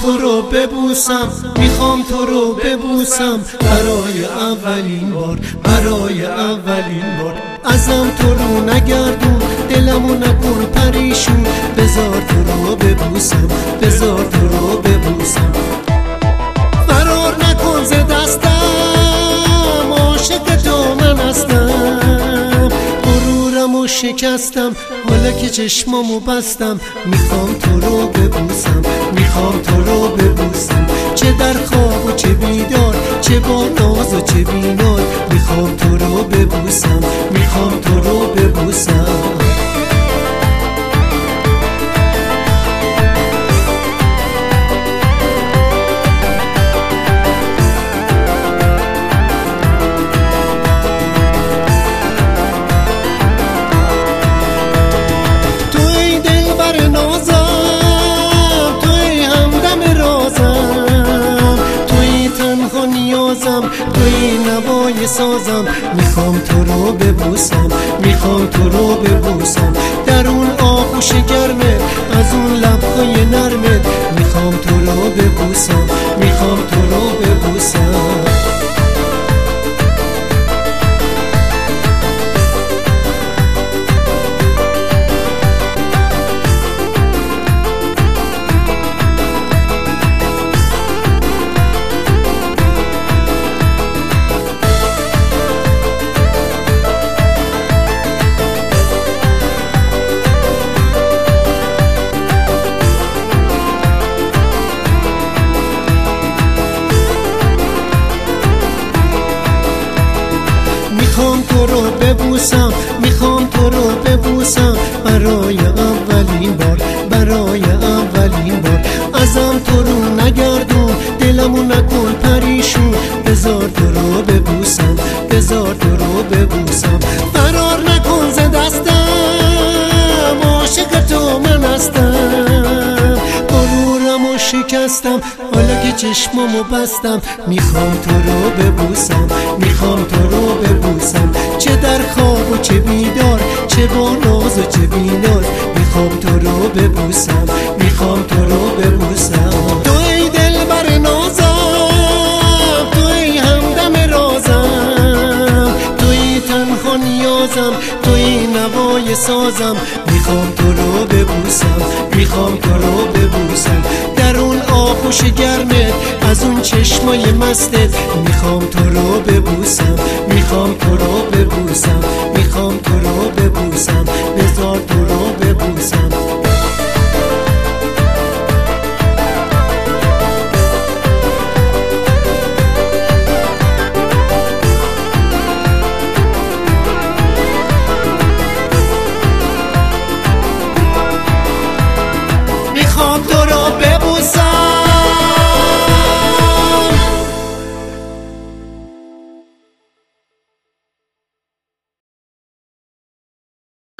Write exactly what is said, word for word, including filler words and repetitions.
تو رو ببوسم، میخوام تو رو ببوسم برای اولین بار، برای اولین بار. ازم تو رو نگردون، دلمو نکن پریشون، بذار تو رو ببوسم، بذار تو رو ببوسم. فرار نکن ز دستم، عاشق تو من هستم. غرورمو شکستم حالا که چشمامو بستم، میخوام تو رو ببوسم، میخوام تو رو ببوسم. چه در خواب و چه بیدار، چه با ناز و چه بینار، میخوام تو رو ببوسم، میخوام تو رو ببوسم. توی نوای سازم، میخوام تو رو ببوسم، میخوام تو رو ببوسم. در اون آغوش گرمه، از اون لبهای نرمه، میخوام تو رو ببوسم، میخوام تو رو ببوسم. میخوام تو رو ببوسم، میخوام تو رو ببوسم برای اولین بار، برای اولین بار. ازم تو رو نگردون، دلمو نکن پریشون، بذار تو رو ببوسم، بذار تو رو ببوسم. فرار نکن ز دستم، عاشق تو من هستم. غرورمو شکستم حالا که چشمامو بستم، میخوام تو رو ببوسم، میخوام تو رو ببوسم. چه در خواب و چه بیدار، چه با ناز و چه بینار، میخوام تو رو ببوسم، میخوام تو رو ببوسم. تو ای دلبر نازم، تو ای همدم رازم، تو ای تنها نیازم، تو ای نوای سازم. میخوام تو رو ببوسم، میخوام تو رو ببوسم. در اون آغوش گرمت، از اون چشمای مستت، میخوام تو رو ببوسم، میخوام تو رو ببوسم، میخوام تو رو ببوسم.